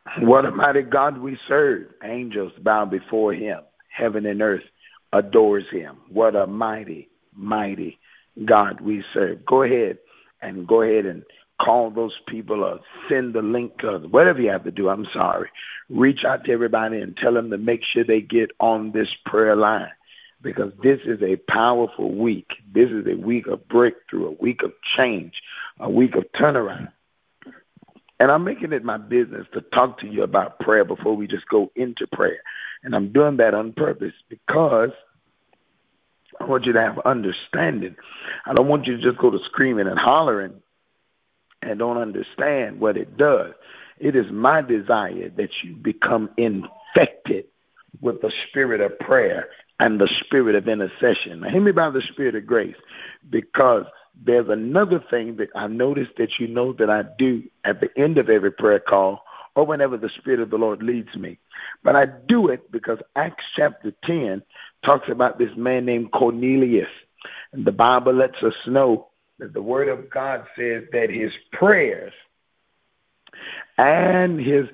What a mighty God we serve. Angels bow before him. Heaven and earth adores him. What a mighty, mighty God we serve. Go ahead and call those people or send the link or whatever you have to do. I'm sorry. Reach out to everybody and tell them to make sure they get on this prayer line, because this is a powerful week. This is a week of breakthrough, a week of change, a week of turnaround. And I'm making it my business to talk to you about prayer before we just go into prayer. And I'm doing that on purpose because I want you to have understanding. I don't want you to just go to screaming and hollering and don't understand what it does. It is my desire that you become infected with the spirit of prayer and the spirit of intercession. Now, hear me by the spirit of grace, because there's another thing that I noticed that you know that I do at the end of every prayer call or whenever the Spirit of the Lord leads me. But I do it because Acts chapter 10 talks about this man named Cornelius. And the Bible lets us know that the Word of God says that his prayers and his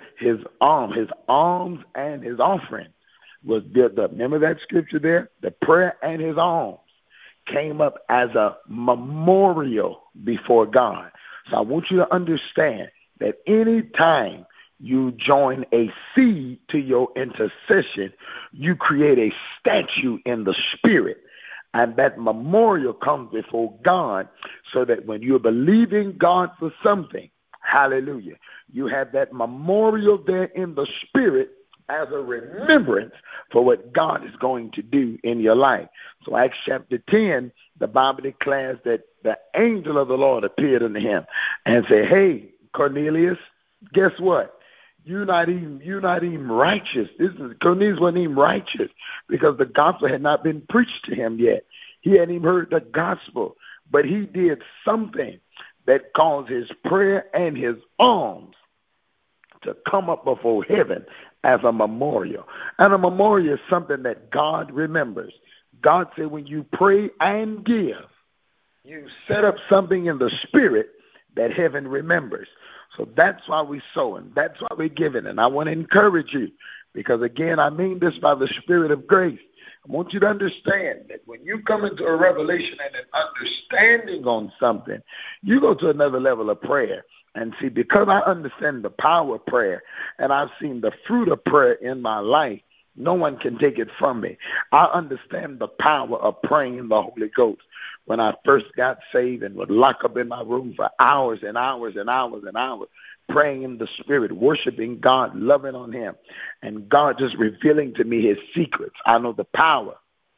alms and his offering was built up. Remember that scripture there? The prayer and his alms came up as a memorial before God. So I want you to understand that any time you join a seed to your intercession, you create a statue in the spirit. And that memorial comes before God so that when you're believing God for something, hallelujah, you have that memorial there in the spirit as a remembrance for what God is going to do in your life. So Acts chapter 10, the Bible declares that the angel of the Lord appeared unto him and said, hey, Cornelius, guess what? You're not even righteous. Cornelius wasn't even righteous because the gospel had not been preached to him yet. He hadn't even heard the gospel, but he did something that caused his prayer and his alms to come up before heaven as a memorial. And a memorial is something that God remembers. God said when you pray and give, you set up something in the spirit that heaven remembers. So that's why we sow, and that's why we're giving. And I want to encourage you, because again, I mean this by the spirit of grace. I want you to understand that when you come into a revelation and an understanding on something, you go to another level of prayer. And see, because I understand the power of prayer and I've seen the fruit of prayer in my life, no one can take it from me. I understand the power of praying in the Holy Ghost. When I first got saved and would lock up in my room for hours and hours and hours and hours, praying in the Spirit, worshiping God, loving on him, and God just revealing to me his secrets. I know the power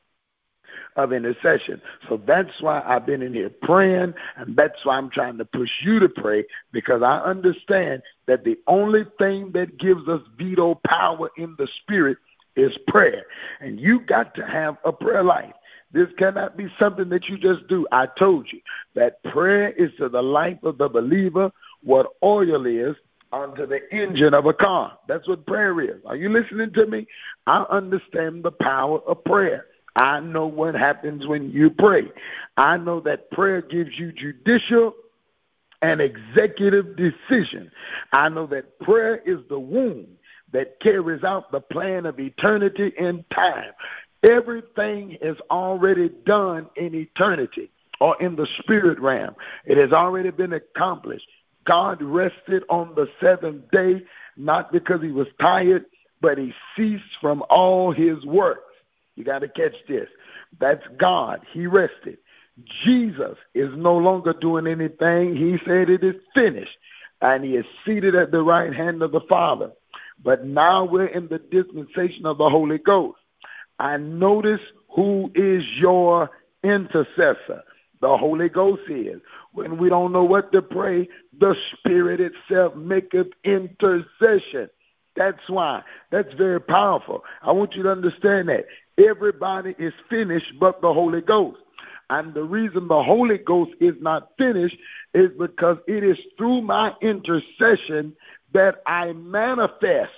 of intercession. So that's why I've been in here praying, and that's why I'm trying to push you to pray, because I understand that the only thing that gives us veto power in the spirit is prayer. And you got to have a prayer life. This cannot be something that you just do. I told you that prayer is to the life of the believer what oil is onto the engine of a car. That's what prayer is. Are you listening to me? I understand the power of prayer. I know what happens when you pray. I know that prayer gives you judicial and executive decision. I know that prayer is the womb that carries out the plan of eternity and time. Everything is already done in eternity or in the spirit realm. It has already been accomplished. God rested on the seventh day, not because he was tired, but he ceased from all his works. You got to catch this. That's God. He rested. Jesus is no longer doing anything. He said it is finished, and he is seated at the right hand of the Father. But now we're in the dispensation of the Holy Ghost. I notice who is your intercessor. The Holy Ghost is. When we don't know what to pray, the Spirit itself maketh intercession. That's why. That's very powerful. I want you to understand that. Everybody is finished but the Holy Ghost. And the reason the Holy Ghost is not finished is because it is through my intercession that I manifest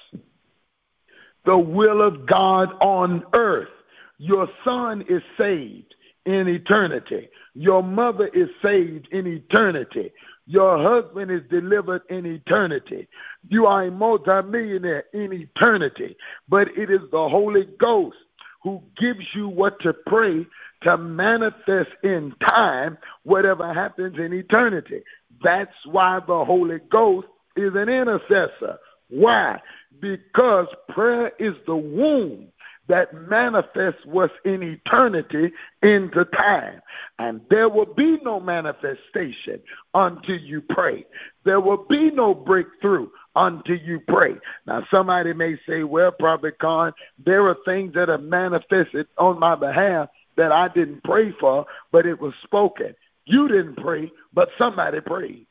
the will of God on earth. Your son is saved in eternity. Your mother is saved in eternity. Your husband is delivered in eternity. You are a multimillionaire in eternity. But it is the Holy Ghost who gives you what to pray to manifest in time whatever happens in eternity. That's why the Holy Ghost is an intercessor. Why? Because prayer is the womb that manifests what's in eternity into time. And there will be no manifestation until you pray. There will be no breakthrough until you pray. Now, somebody may say, well, Prophet Khan, there are things that have manifested on my behalf that I didn't pray for, but it was spoken. You didn't pray, but somebody prayed.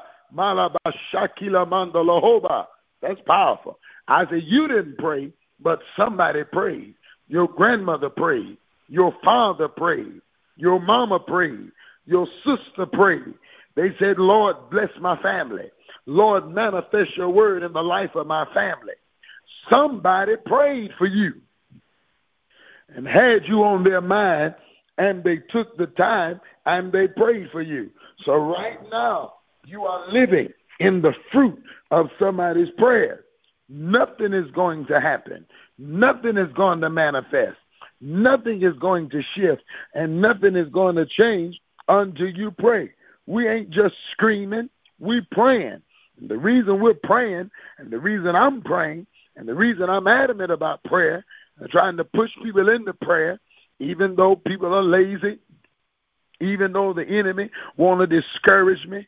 That's powerful. I said, you didn't pray, but somebody prayed. Your grandmother prayed. Your father prayed. Your mama prayed. Your sister prayed. They said, Lord, bless my family. Lord, manifest your word in the life of my family. Somebody prayed for you and had you on their mind, and they took the time and they prayed for you. So right now, you are living in the fruit of somebody's prayer. Nothing is going to happen. Nothing is going to manifest. Nothing is going to shift, and nothing is going to change until you pray. We ain't just screaming, we praying. And the reason we're praying, and the reason I'm praying, and the reason I'm adamant about prayer, and trying to push people into prayer, even though people are lazy, even though the enemy want to discourage me.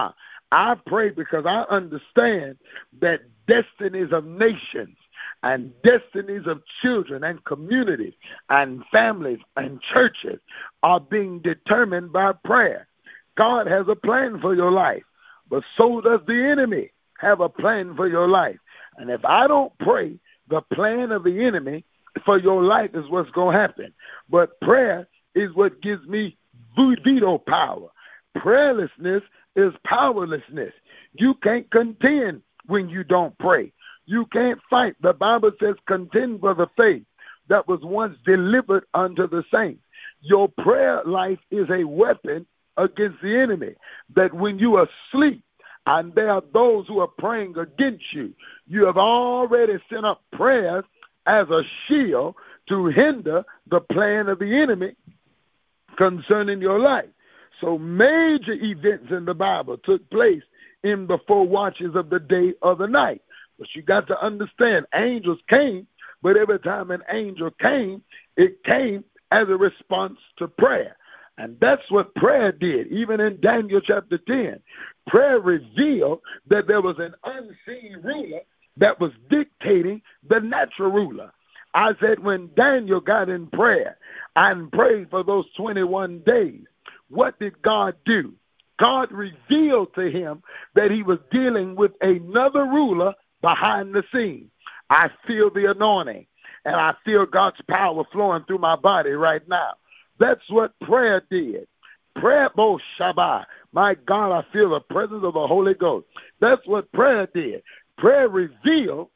I pray because I understand that destinies of nations and destinies of children and communities and families and churches are being determined by prayer. God has a plan for your life, but so does the enemy have a plan for your life. And if I don't pray, the plan of the enemy for your life is what's going to happen. But prayer is what gives me veto power. Prayerlessness is powerlessness. You can't contend when you don't pray. You can't fight. The Bible says contend for the faith that was once delivered unto the saints. Your prayer life is a weapon against the enemy, that when you are asleep and there are those who are praying against you, you have already sent up prayers as a shield to hinder the plan of the enemy concerning your life. So major events in the Bible took place in the 4 watches of the day or the night. But you got to understand, angels came, but every time an angel came, it came as a response to prayer. And that's what prayer did. Even in Daniel chapter 10, prayer revealed that there was an unseen ruler that was dictating the natural ruler. I said when Daniel got in prayer and prayed for those 21 days, what did God do? God revealed to him that he was dealing with another ruler behind the scene. I feel the anointing, and I feel God's power flowing through my body right now. That's what prayer did. Prayer, Bo Shabbat. My God, I feel the presence of the Holy Ghost. That's what prayer did. Prayer revealed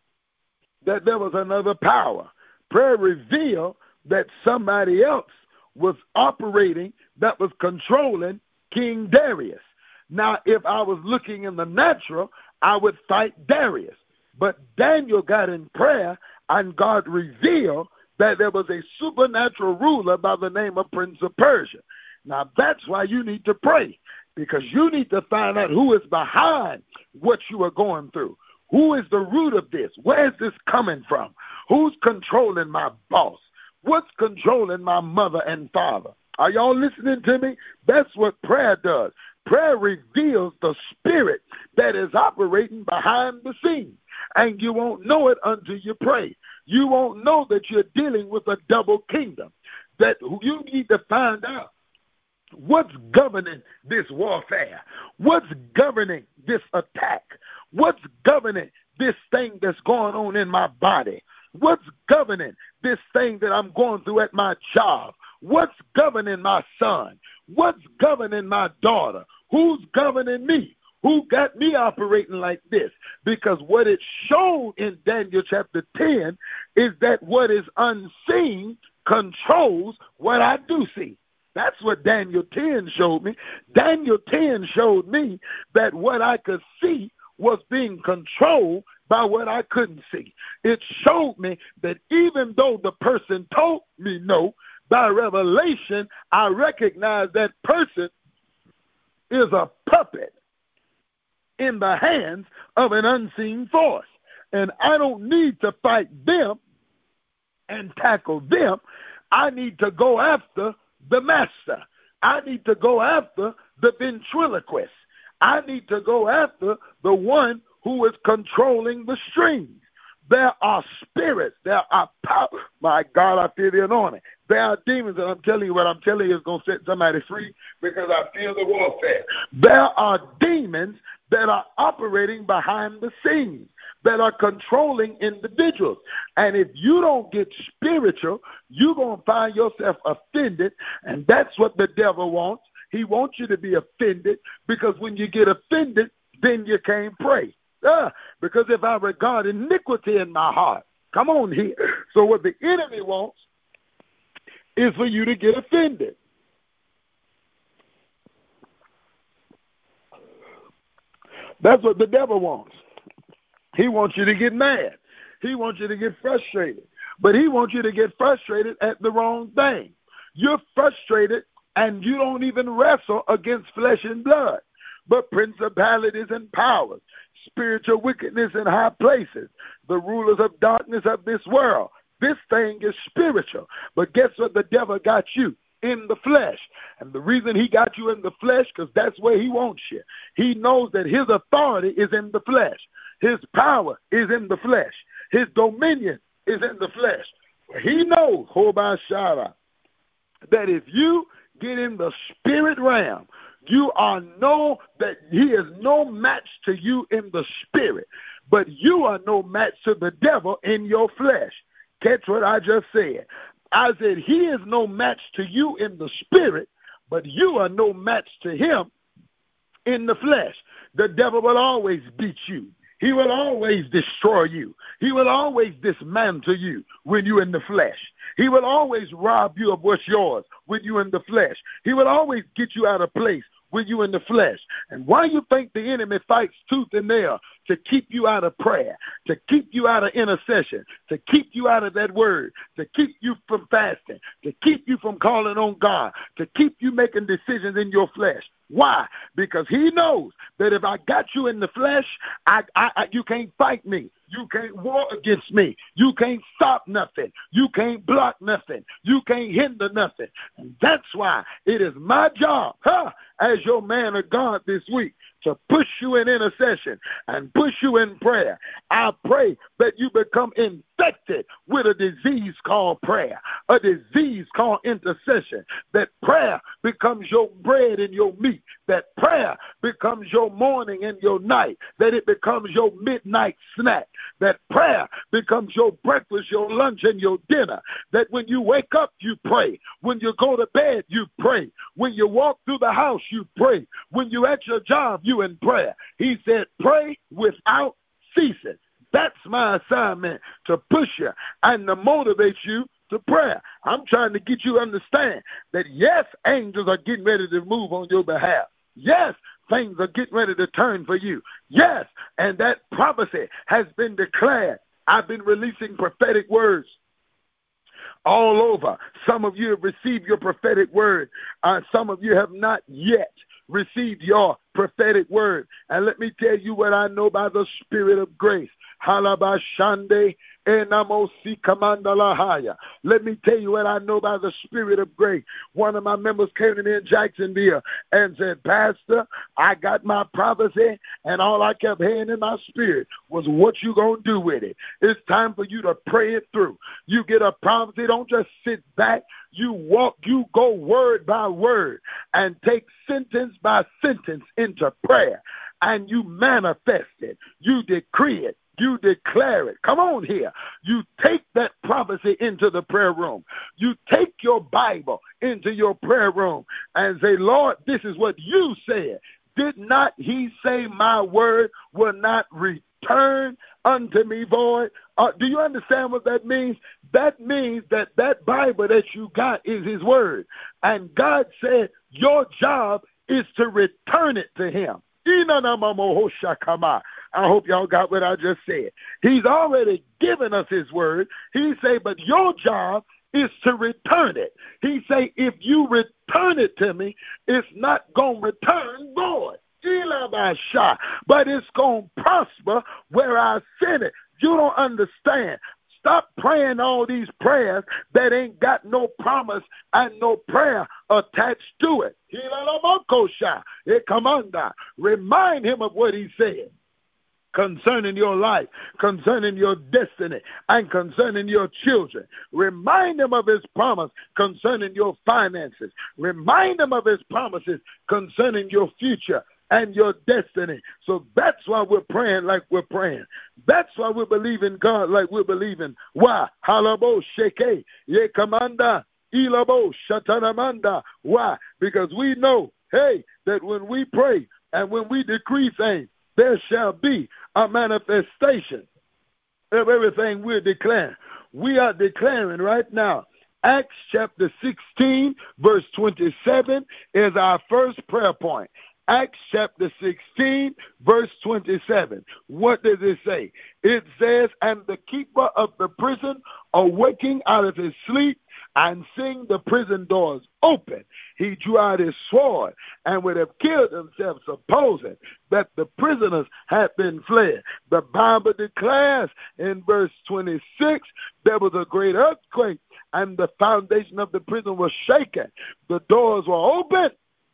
that there was another power. Prayer revealed that somebody else was operating, that was controlling King Darius. Now, if I was looking in the natural, I would fight Darius. But Daniel got in prayer, and God revealed that there was a supernatural ruler by the name of Prince of Persia. Now, that's why you need to pray, because you need to find out who is behind what you are going through. Who is the root of this? Where is this coming from? Who's controlling my boss? What's controlling my mother and father? Are y'all listening to me? That's what prayer does. Prayer reveals the spirit that is operating behind the scenes, and you won't know it until you pray. You won't know that you're dealing with a double kingdom, that you need to find out what's governing this warfare, what's governing this attack, what's governing this thing that's going on in my body, what's governing this thing that I'm going through at my job, what's governing my son, what's governing my daughter, who's governing me, who got me operating like this. Because what it showed in Daniel chapter 10 is that what is unseen controls what I do see. That's what Daniel 10 showed me. Daniel 10 showed me that what I could see was being controlled by what I couldn't see. It showed me that even though the person told me no, by revelation, I recognize that person is a puppet in the hands of an unseen force. And I don't need to fight them and tackle them. I need to go after the master. I need to go after the ventriloquist. I need to go after the one who is controlling the strings. There are spirits. There are power. My God, I feel the anointing. There are demons, and I'm telling you what I'm telling you is going to set somebody free because I feel the warfare. There are demons that are operating behind the scenes, that are controlling individuals. And if you don't get spiritual, you're going to find yourself offended, and that's what the devil wants. He wants you to be offended because when you get offended, then you can't pray. Because if I regard iniquity in my heart, come on here. So what the enemy wants is for you to get offended. That's what the devil wants. He wants you to get mad. He wants you to get frustrated. But he wants you to get frustrated at the wrong thing. You're frustrated and you don't even wrestle against flesh and blood, but principalities and powers, spiritual wickedness in high places, the rulers of darkness of this world. This thing is spiritual. But guess what? The devil got you in the flesh. And the reason he got you in the flesh, because that's where he wants you. He knows that his authority is in the flesh. His power is in the flesh. His dominion is in the flesh. He knows, Hobashara, that if you get in the spirit realm, you know that he is no match to you in the spirit, but you are no match to the devil in your flesh. Catch what I just said. I said he is no match to you in the spirit, but you are no match to him in the flesh. The devil will always beat you. He will always destroy you. He will always dismantle you when you're in the flesh. He will always rob you of what's yours when you're in the flesh. He will always get you out of place when you're in the flesh. And why you think the enemy fights tooth and nail? To keep you out of prayer, to keep you out of intercession, to keep you out of that word, to keep you from fasting, to keep you from calling on God, to keep you making decisions in your flesh. Why? Because he knows that if I got you in the flesh, you can't fight me. You can't war against me. You can't stop nothing. You can't block nothing. You can't hinder nothing. And that's why it is my job, as your man of God this week, to push you in intercession and push you in prayer. I pray that you become infected with a disease called prayer, a disease called intercession, that prayer becomes your bread and your meat, that prayer becomes your morning and your night, that it becomes your midnight snack, that prayer becomes your breakfast, your lunch, and your dinner, that when you wake up, you pray. When you go to bed, you pray. When you walk through the house, you pray. When you're at your job, you in prayer. He said, pray without ceasing. That's my assignment, to push you and to motivate you to prayer. I'm trying to get you to understand that, yes, angels are getting ready to move on your behalf. Yes, things are getting ready to turn for you. Yes, and that prophecy has been declared. I've been releasing prophetic words all over. Some of you have received your prophetic word. Some of you have not yet received your prophetic word. And let me tell you what I know by the Spirit of grace. Halabashande enamosi kamandalahaya. Let me tell you what I know by the Spirit of grace. One of my members came to me in Jacksonville and said, Pastor, I got my prophecy, and all I kept hearing in my spirit was, what you gonna do with it? It's time for you to pray it through. You get a prophecy, don't just sit back. You go word by word and take sentence by sentence into prayer, and you manifest it. You decree it. You declare it. Come on here. You take that prophecy into the prayer room. You take your Bible into your prayer room and say, Lord, this is what you said. Did not he say my word will not return unto me void? Do you understand what that means? that means that that Bible that you got is his word. And God said your job is to return it to him. I hope y'all got what I just said. He's already given us his word. He say, but your job is to return it. He say, if you return it to me, it's not going to return void. But it's going to prosper where I send it. You don't understand. Stop praying all these prayers that ain't got no promise and no prayer attached to it. Remind him of what he said concerning your life, concerning your destiny, and concerning your children. Remind him of his promise concerning your finances. Remind him of his promises concerning your future and your destiny. So that's why we're praying like we're praying. That's why we believe in God like we're believing. Why? Halabo sheke ye kamanda ilabo shatanamanda. Why? Because we know, hey, that when we pray and when we decree things, there shall be a manifestation of everything we're declaring. We are declaring right now. Acts chapter 16, verse 27 is our first prayer point. Acts chapter 16, verse 27. What does it say? It says, and the keeper of the prison, awaking out of his sleep and seeing the prison doors open, he drew out his sword and would have killed himself, supposing that the prisoners had been fled. The Bible declares in verse 26, there was a great earthquake and the foundation of the prison was shaken. The doors were open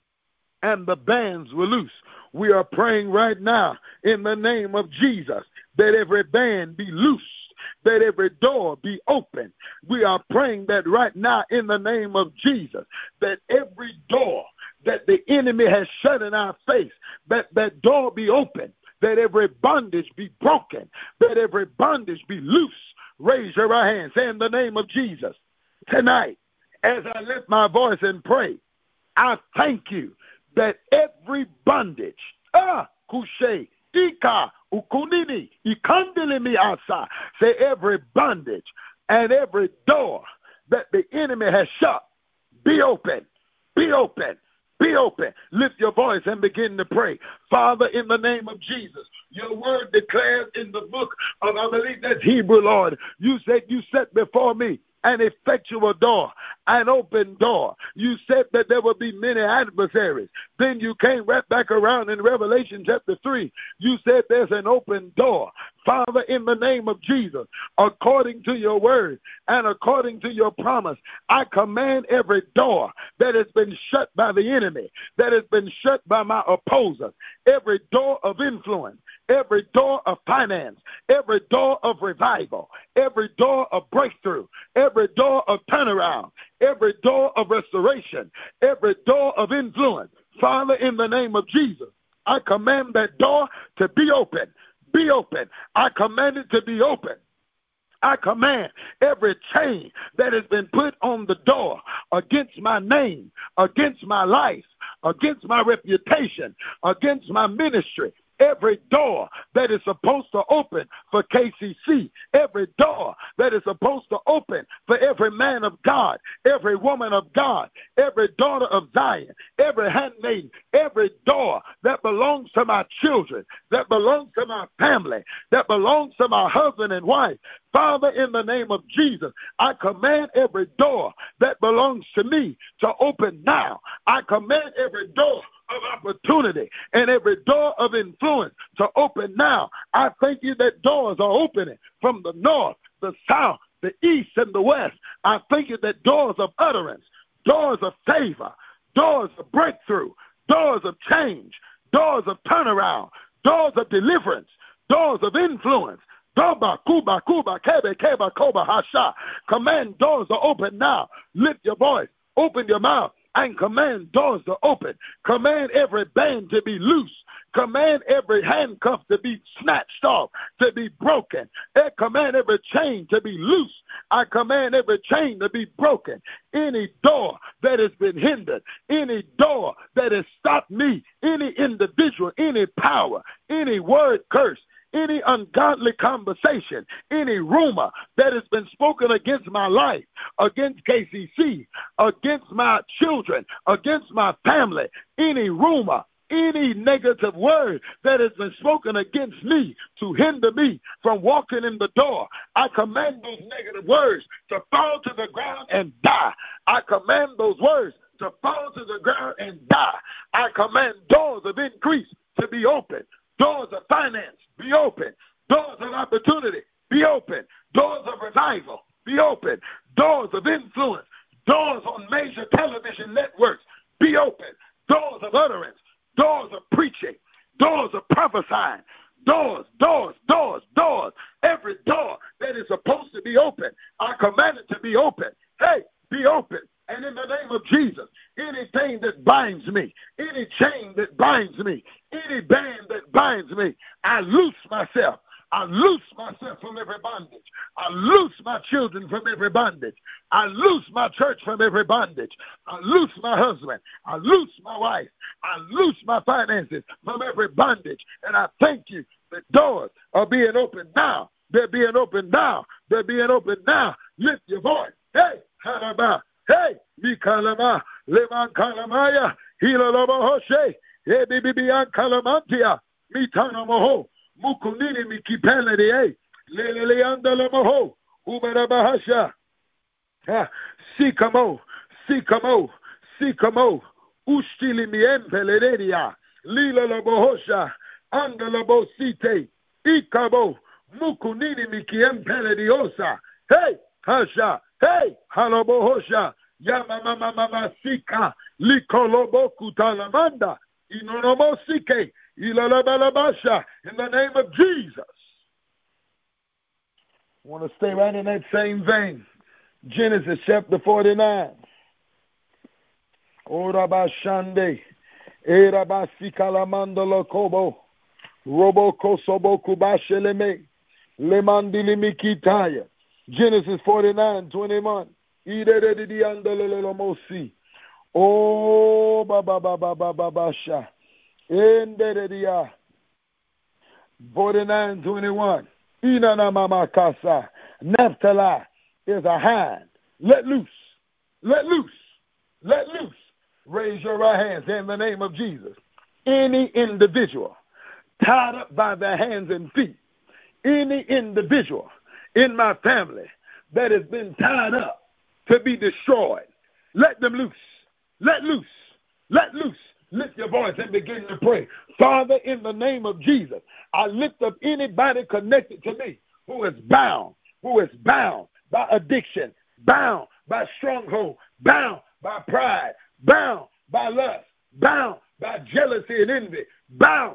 and the bands were loose. We are praying right now in the name of Jesus that every band be loose, that every door be open. We are praying that right now in the name of Jesus, that every door that the enemy has shut in our face, that door be open, that every bondage be broken, that every bondage be loose. Raise your right hand. Say, in the name of Jesus, tonight, as I lift my voice and pray, I thank you that every bondage, kushe, ika, ukunini, ikandilimi asa, say every bondage and every door that the enemy has shut, be open, be open, be open. Lift your voice and begin to pray. Father, in the name of Jesus, your word declares in the book of, I believe that's Hebrew, Lord, you said you set before me an effectual door, an open door. You said that there will be many adversaries. Then you came right back around in Revelation chapter 3. You said there's an open door. Father, in the name of Jesus, according to your word and according to your promise, I command every door that has been shut by the enemy, that has been shut by my opposers, every door of influence, every door of finance, every door of revival, every door of breakthrough, every door of turnaround, every door of restoration, every door of influence. Father, in the name of Jesus, I command that door to be open. Be open. I command it to be open. I command every chain that has been put on the door against my name, against my life, against my reputation, against my ministry, every door that is supposed to open for KCC, every door that is supposed to open for every man of God, every woman of God, every daughter of Zion, every handmaid, every door that belongs to my children, that belongs to my family, that belongs to my husband and wife. Father, in the name of Jesus, I command every door that belongs to me to open now. I command every door of opportunity and every door of influence to open now. I thank you that doors are opening from the north, the south, the east, and the west. I thank you that doors of utterance, doors of favor, doors of breakthrough, doors of change, doors of turnaround, doors of deliverance, doors of influence. Doba, kuba, kuba, kebe, keba, koba, hasha. Command doors to open now. Lift your voice. Open your mouth and command doors to open. Command every band to be loose. Command every handcuff to be snatched off, to be broken. And command every chain to be loose. I command every chain to be broken. Any door that has been hindered, any door that has stopped me, any individual, any power, any word curse, any ungodly conversation, any rumor that has been spoken against my life, against KCC, against my children, against my family, any rumor, any negative word that has been spoken against me to hinder me from walking in the door, I command those negative words to fall to the ground and die. I command those words to fall to the ground and die. I command doors of increase to be open, doors of finance be open, doors of opportunity be open, doors of revival be open, doors of influence, doors on major television networks be open, doors of utterance, doors of preaching, doors of prophesying, doors. Every door that is supposed to be open, I command it to be open. Hey, be open. And in the name of Jesus, anything that binds me, any chain that binds me, any band that binds me, I loose myself. I loose myself from every bondage. I loose my children from every bondage. I loose my church from every bondage. I loose my husband. I loose my wife. I loose my finances from every bondage. And I thank you that doors are being opened now. They're being opened now. They're being opened now. Lift your voice. Hey, Hanaba. Hey, Mikalama. Leman Kalamaya. Hilalabahoshe. Hey, Bibian Kalamantia. Mitana Moho. Mukunini mikipele de lele andala moho ubarabahasha sikamo ustili miempeleria lila la bohosha andala bosite ikabo mukunini mikiempele diosa hey hasha hey halobohosha yama mama sika likolobo kutalamanda inonomosike in the name of Jesus. I want to stay right in that same vein. Genesis chapter 49. Orabashande, Erabasikalamanda Lokobo, Robo Kosobo Kubasheleme, Lemandilimikitaya. Genesis 49:21. Idediandolomosi. Oh, Baba. 49:21. Inana mama kasa. Naphtali is a hind. Let loose. Raise your right hands in the name of Jesus. Any individual tied up by their hands and feet, any individual in my family that has been tied up to be destroyed, let them loose. Let loose. Lift your voice and begin to pray. Father, in the name of Jesus, I lift up anybody connected to me who is bound by addiction, bound by stronghold, bound by pride, bound by lust, bound by jealousy and envy, bound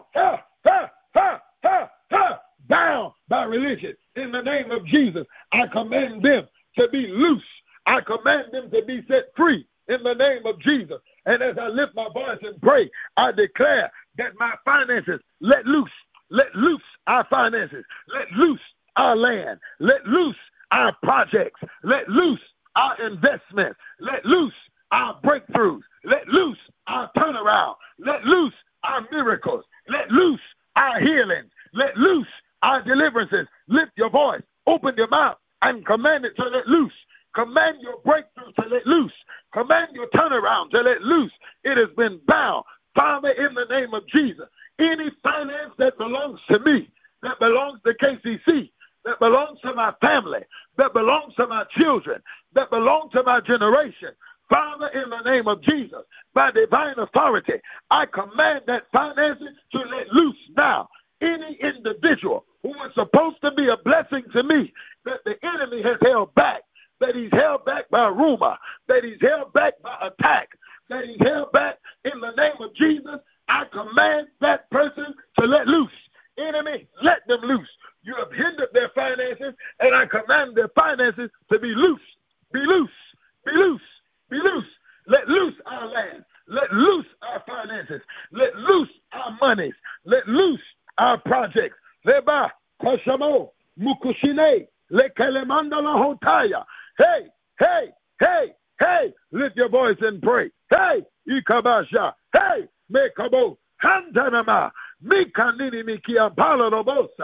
by religion. In the name of Jesus, I command them to be loose. I command them to be set free in the name of Jesus. And as I lift my voice and pray, I declare that my finances, let loose our finances, let loose our land, let loose our projects, let loose our investments, let loose our breakthroughs, let loose our turnaround, let loose our miracles, let loose our healings, let loose our deliverances. Lift your voice, open your mouth, and command it to let loose. Command your breakthrough to let loose. Command your turnaround to let loose. It has been bound. Father, in the name of Jesus, any finance that belongs to me, that belongs to KCC, that belongs to my family, that belongs to my children, that belongs to my generation, Father, in the name of Jesus, by divine authority, I command that finances to let loose now. Any individual who is supposed to be a blessing to me, that the enemy has held back, that he's held back by rumor, that he's held back by attack, that he's held back in the name of Jesus, I command that person to let loose. Enemy, let them loose. You have hindered their finances, and I command their finances to be loose. Be loose. Be loose. Be loose. Let loose our land. Let loose our finances. Let loose our monies. Let loose our projects. Leba, Koshamo, Mukushine, Lekelemandala Hotaya. Hey, hey, hey, hey, lift your voice and pray. Hey, Ikabasha. Hey, Mekabo, Hantanama, Mikanini Mikia Palorobosa.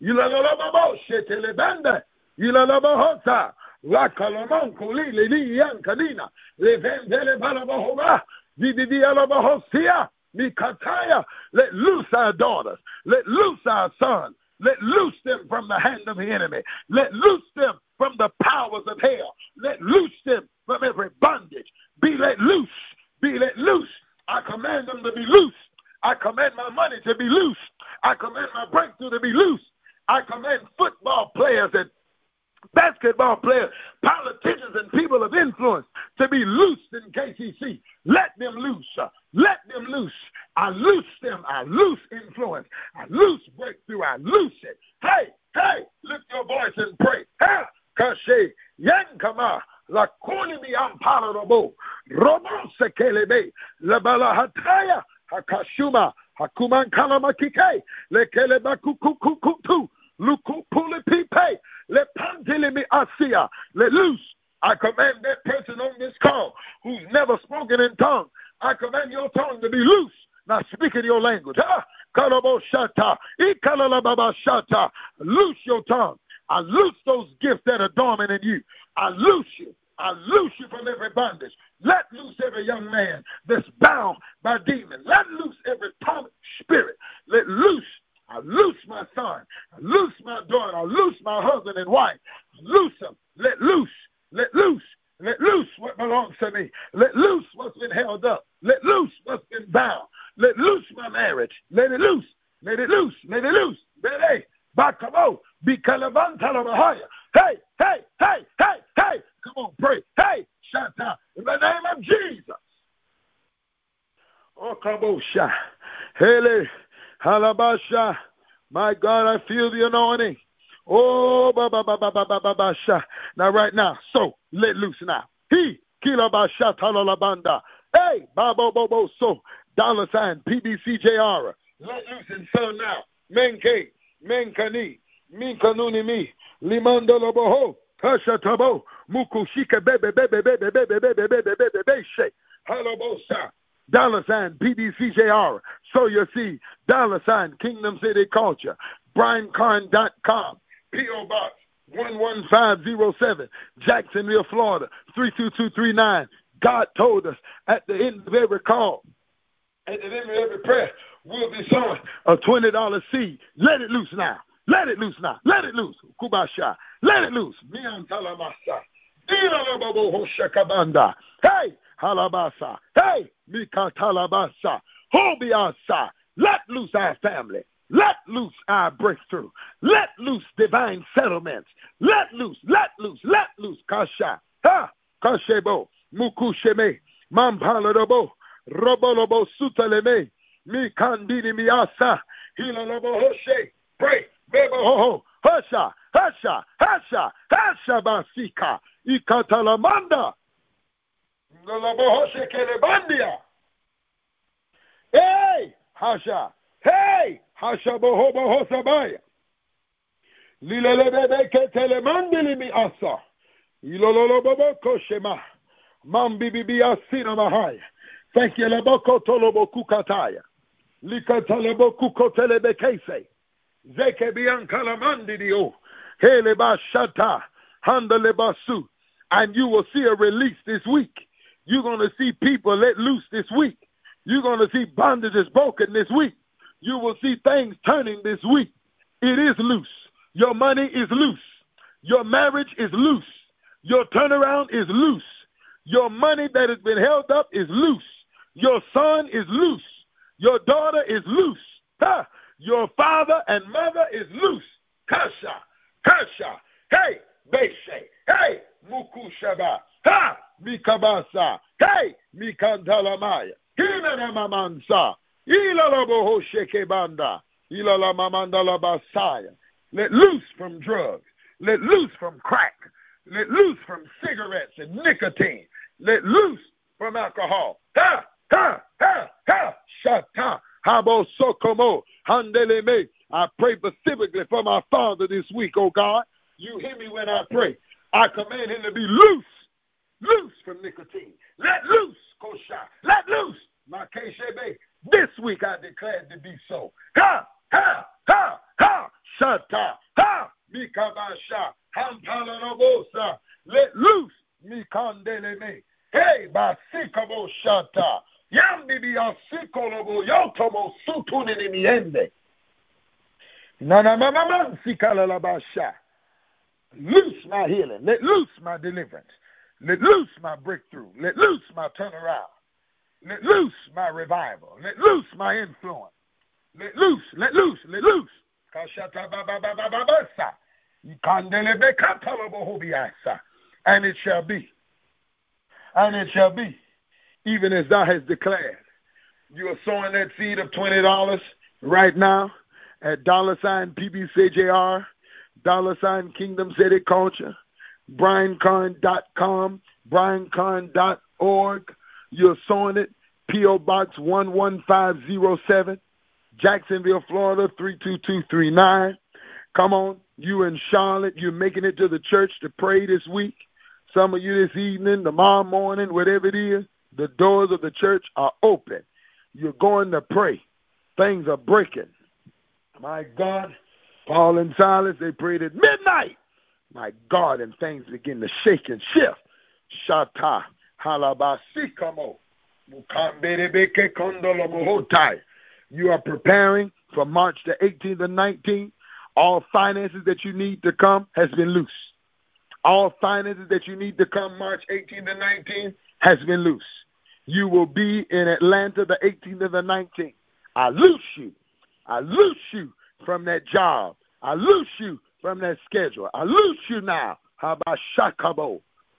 Ilalababo shetelebanda. Ilalabahosa. Lakalamanko li yankadina. Levendele balabahova. Didi alabahosia. Mikataya. Let loose our daughters. Let loose our sons. Let loose them from the hand of the enemy. Let loose them from the powers of hell. Let loose them from every bondage. Be let loose. Be let loose. I command them to be loose. I command my money to be loose. I command my breakthrough to be loose. I command football players and basketball players, politicians and people of influence to be loosed in KCC. Let them loose. Let them loose. I loose them. I loose influence. I loose breakthrough. I loose it. Hey, hey, lift your voice and pray. Ha, kashe, yankama, la kuni ampalarabo, robo sekelebe, la balahataya, hakashuma, hakuman kalamakike, lekeleba kukukukutu, luku pulipipe, le pantilimi asia, let loose. I command that person on this call who's never spoken in tongues. I command your tongue to be loose. Now speak in your language. Loose your tongue. I loose those gifts that are dormant in you. I loose you. I loose you from every bondage. Let loose every young man that's bound by demons. Let loose every atomic spirit. Let loose. I loose my son. I loose my daughter. I loose my husband and wife. I loose them. Let loose. Let loose. Let loose what belongs to me. Let loose what's been held up. Let loose what's been bound. Let loose my marriage. Let it loose. Let it loose. Let it loose. Bele, bakamo, bikalavantalamahaya. Hey, hey, hey, hey, hey. Come on, pray. Hey, shata. In the name of Jesus. Oh, kabosha. Hele, halabasha. My God, I feel the anointing. Oh, ba ba ba ba ba ba ba ba sha. Now, right now, so let loose now. He kilabasha talalabanda. Hey, ba bo bo bo so. $ PBCJR. Let loose and so now. Menke, menkani, minkanuni mi, limando loboho, kasha tabo, mukushika bebe bebe bebe bebe bebe bebe bebe bebe she. Halobosa. $ PBCJR. So you see, $ Kingdom City Culture. BrianCarn.com. P.O. Box 11507, Jacksonville, Florida 32239. God told us at the end of every call, at the end of every prayer, we'll be sowing a $20 seed. Let it loose now. Let it loose now. Let it loose. Kubasha. Let it loose. Miantalamasa. Ilalabohoshakabanda. Hey, halabasa. Hey, mikatalabasa. Hobiasa. Let loose our family. Let loose our breakthrough. Let loose divine settlements. Let loose, let loose, let loose. Kasha. Ha. Kashebo. Mukusheme. Mampaladabo. Robolobo sutaleme. Mi kandini miasa. Hilalobo hoshe. Pray. Bebo ho. Hasha. Hasha. Hasha. Hasha basika. Ikatalamanda. Nalobo hoshe kelebandia. Hey. Hasha. Hey. Hasha boho boho sabaya. Lilelebebe ketelemandili mi asa. Ilololobobo koshema. Mambibibi asina mahaya. Thank you, Laboko Tolobo Kukataya. Likatalabo Kukotelebe Kese. Zeke Biankalamandidio. Heleba Shata. Handalebasu. And you will see a release this week. You're going to see people let loose this week. You're going to see bondages broken this week. You will see things turning this week. It is loose. Your money is loose. Your marriage is loose. Your turnaround is loose. Your money that has been held up is loose. Your son is loose. Your daughter is loose. Ha! Your father and mother is loose. Kasha, kasha, hey, Beshe, hey, Mukushaba, ha, Mikabasa, hey, Mikantalamaya, Hinanamamansa, Ilalaboho Shekebanda, Ilalamamandalabasaya. Let loose from drugs. Let loose from crack. Let loose from cigarettes and nicotine. Let loose from alcohol. Ha! Ha! Ha! Ha! Shata! Habo sokomo! Handeleme! I pray specifically for my father this week, oh God. You hear me when I pray. I command him to be loose. Loose from nicotine. Let loose, Kosha. Let loose, Makeshebe. This week I declare to be so. Ha! Ha! Ha! Ha! Shata. Ha! Mikabasha. Hampalanobosa. Let loose. Mikandeleme. Hey, Basikabo Shata. Yambibi Asikolobo Yotomo Sutunimiende. Nanamama Sikalalabasha. Loose my healing. Let loose my deliverance. Let loose my breakthrough. Let loose my turnaround. Let loose my revival. Let loose my influence. Let loose, let loose, let loose. And it shall be. And it shall be, even as thou hast declared. You are sowing that seed of $20 right now at $PBCJR, $Kingdom City Culture, BrianCarn.com, BrianCarn.org. You're sowing it, P.O. Box 11507, Jacksonville, Florida 32239. Come on, you in Charlotte, you're making it to the church to pray this week. Some of you this evening, tomorrow morning, whatever it is, the doors of the church are open. You're going to pray. Things are breaking. My God, Paul and Silas, they prayed at midnight. My God, and things begin to shake and shift. Shata, halabasikamo, mukambelebeke kondolomohotai. You are preparing for March the 18th and 19th. All finances that you need to come has been loose. All finances that you need to come March 18th and 19th has been loose. You will be in Atlanta the 18th and the 19th. I loose you. I loose you from that job. I loose you from that schedule. I loose you now. Habashakabo.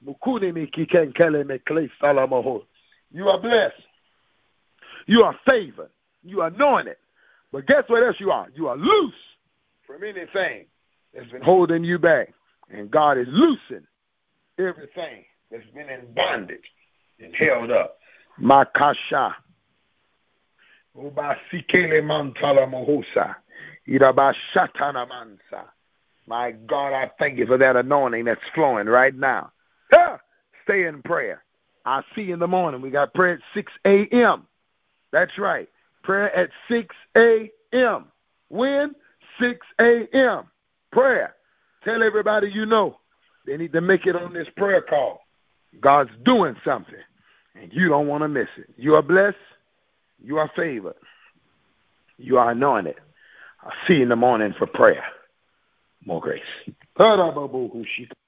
You are blessed. You are favored. You are anointed. But guess what else you are? You are loose from anything that's been holding you back. And God is loosing everything that's been in bondage and held up. Makasha. Ubasikele mantala mohosa. Irabashatana mansa. My God, I thank you for that anointing that's flowing right now. Stay in prayer. I'll see you in the morning. We got prayer at 6 a.m. That's right. Prayer at 6 a.m. When? 6 a.m. Prayer. Tell everybody you know they need to make it on this prayer call. God's doing something, and you don't want to miss it. You are blessed. You are favored. You are anointed. I'll see you in the morning for prayer. More grace.